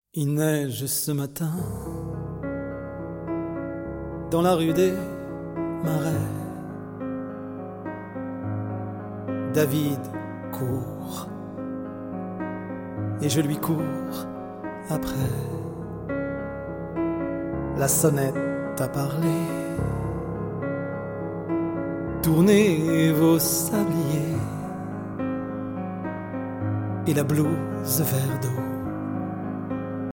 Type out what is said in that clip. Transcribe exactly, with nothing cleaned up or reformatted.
Il neige ce matin dans la rue des Marais. David court et je lui cours après. La sonnette a parlé. Tournez vos sabliers et la blouse vert d'eau.